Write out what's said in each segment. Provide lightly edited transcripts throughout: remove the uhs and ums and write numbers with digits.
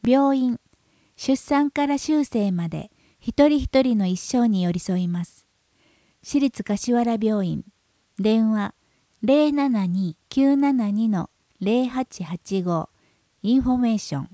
病院、出産から終生まで一人一人の一生に寄り添います。市立柏原病院、電話072-972-0885、インフォメーション。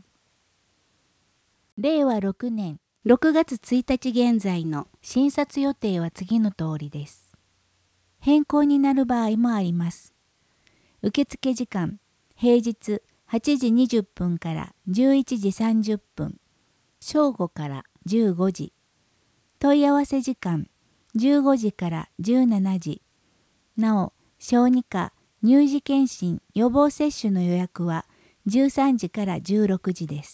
令和6年6月1日現在の診察予定は次の通りです。変更になる場合もあります。受付時間、平日8時20分から11時30分、正午から15時。問い合わせ時間、15時から17時。なお、小児科、乳児健診、予防接種の予約は13時から16時です。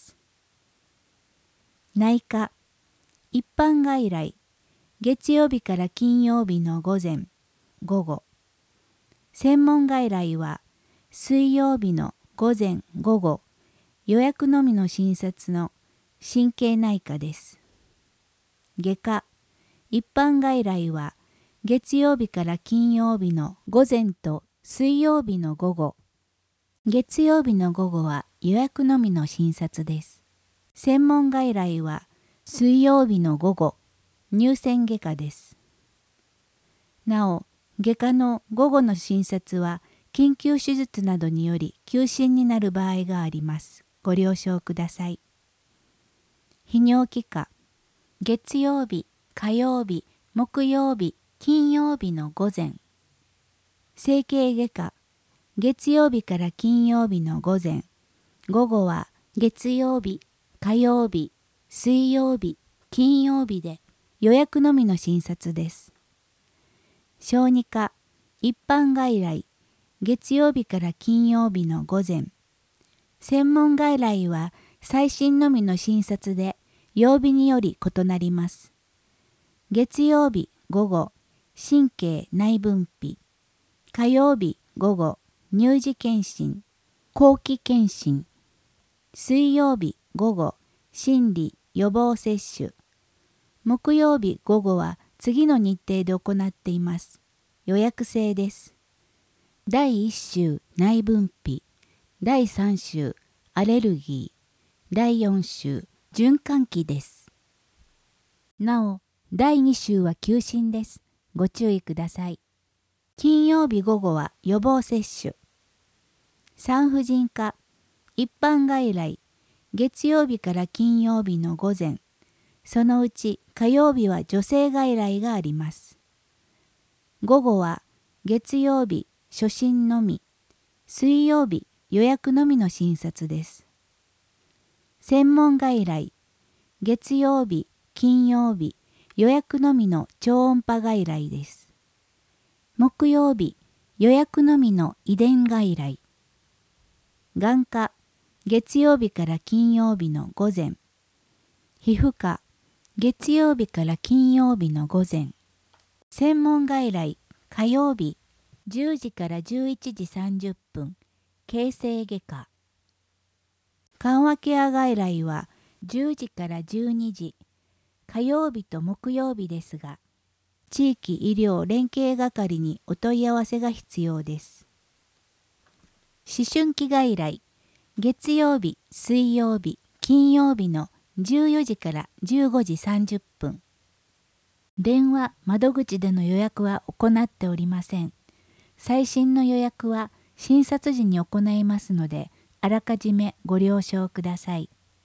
内科、一般外来、月曜日から金曜日の午前、午後。専門外来は水曜日の午前午後、予約のみの診察の神経内科です。外科、一般外来は月曜日から金曜日の午前と水曜日の午後。月曜日の午後は予約のみの診察です。専門外来は水曜日の午後、乳腺外科です。なお、外科の午後の診察は緊急手術などにより休診になる場合があります。ご了承ください。泌尿器科、月曜日、火曜日、木曜日、金曜日の午前。整形外科、月曜日から金曜日の午前。午後は月曜日、火曜日、水曜日、金曜日で予約のみの診察です。小児科、一般外来、月曜日から金曜日の午前。専門外来は最新のみの診察で曜日により異なります。月曜日午後、神経内分泌。火曜日午後、乳児健診、後期健診。水曜日午後、心理予防接種。木曜日午後は次の日程で行っています。予約制です。第1週内分泌、第3週アレルギー、第4週循環器です。なお、第2週は休診です。ご注意ください。金曜日午後は予防接種。産婦人科、一般外来、月曜日から金曜日の午前。そのうち火曜日は女性外来があります。午後は月曜日初診のみ、水曜日予約のみの診察です。専門外来、月曜日、金曜日、予約のみの超音波外来です。木曜日、予約のみの遺伝外来。眼科、月曜日から金曜日の午前。皮膚科、月曜日から金曜日の午前。専門外来、火曜日、10時から11時30分、形成外科。緩和ケア外来は10時から12時、火曜日と木曜日ですが、地域医療連携係にお問い合わせが必要です。思春期外来、月曜日、水曜日、金曜日の14時から15時30分。電話・窓口での予約は行っておりません。最新の予約は診察時に行いますので、あらかじめご了承ください。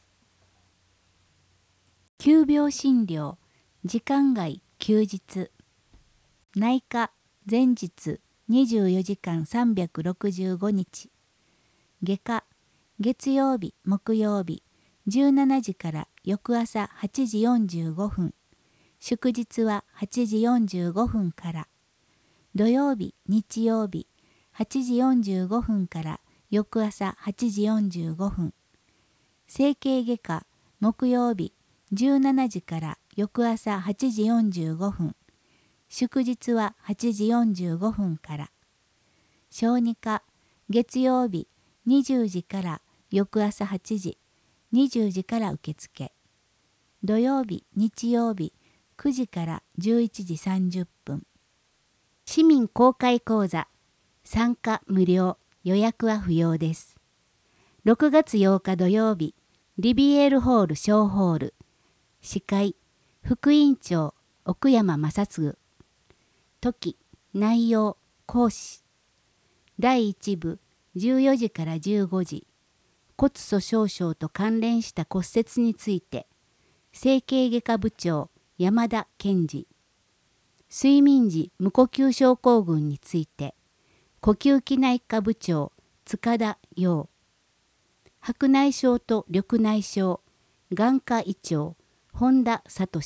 急病診療、時間外、休日。内科、前日、24時間365日。外科、月曜日、木曜日、17時から翌朝8時45分。祝日は8時45分から。土曜日、日曜日、8時45分から翌朝8時45分。整形外科、木曜日、17時から翌朝8時45分。祝日は8時45分から。小児科、月曜日、20時から翌朝8時、20時から受付。土曜日、日曜日、9時から11時30分。市民公開講座、参加無料、予約は不要です。6月8日土曜日、 リビエールホール小ホール。司会、副委員長、奥山正嗣。時、内容、講師。第1部、14時から15時。骨粗しょう症と関連した骨折について。整形外科部長、山田健二。睡眠時無呼吸症候群について。呼吸器内科部長、塚田陽。白内障と緑内障、眼科医長、本田聡。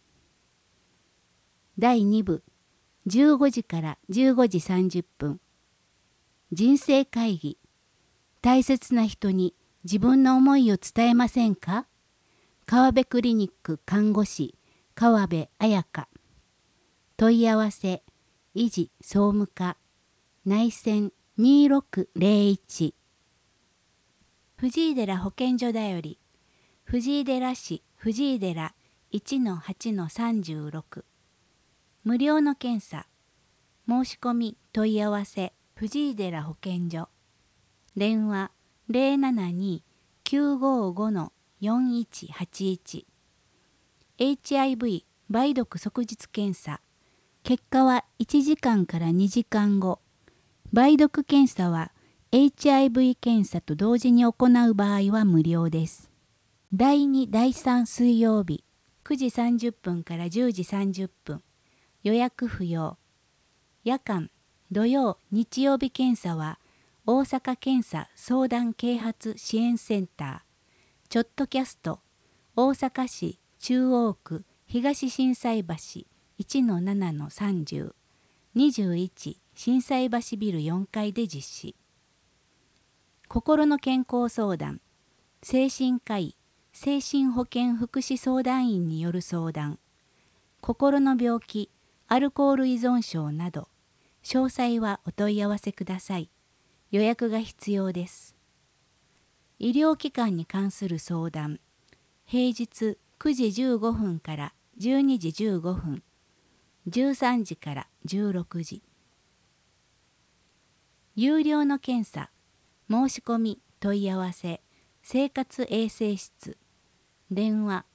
第2部、15時から15時30分。人生会議。大切な人に自分の思いを伝えませんか？川辺クリニック看護師、川辺彩香。問い合わせ、維持総務課、内線2601。藤井寺保健所だより、藤井寺市藤井寺 1-8-36。無料の検査。申し込み問い合わせ藤井寺保健所。電話072-955-4181。HIV 梅毒即日検査。結果は1時間から2時間後。梅毒検査はHIV 検査と同時に行う場合は無料です。第2、第3水曜日、9時30分から10時30分。予約不要。夜間、土曜、日曜日検査は、大阪検査相談啓発支援センター、ちょっとキャスト、大阪市中央区東心斎橋 1-7-30、21心斎橋ビル4階で実施。心の健康相談、精神科医、精神保健福祉相談員による相談、心の病気、アルコール依存症など、詳細はお問い合わせください。予約が必要です。医療機関に関する相談、平日9時15分から12時15分、13時から16時。有料の検査、申し込み問い合わせ、生活衛生室、電話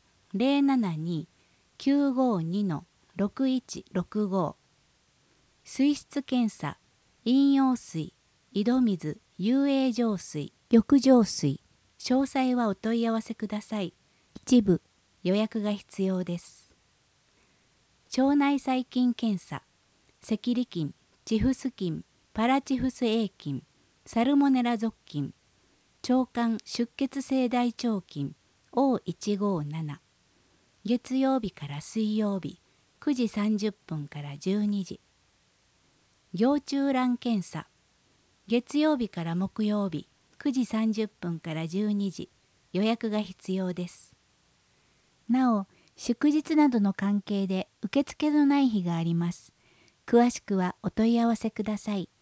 072-952-6165。水質検査、飲用水、井戸水、遊泳浄水、浴浄水。詳細はお問い合わせください。一部予約が必要です。腸内細菌検査、赤痢菌、チフス菌、パラチフス A 菌、サルモネラ属菌、腸管出血性大腸菌 O157。月曜日から水曜日9時30分から12時。行虫卵検査、月曜日から木曜日9時30分から12時。予約が必要です。なお、祝日などの関係で受付のない日があります。詳しくはお問い合わせください。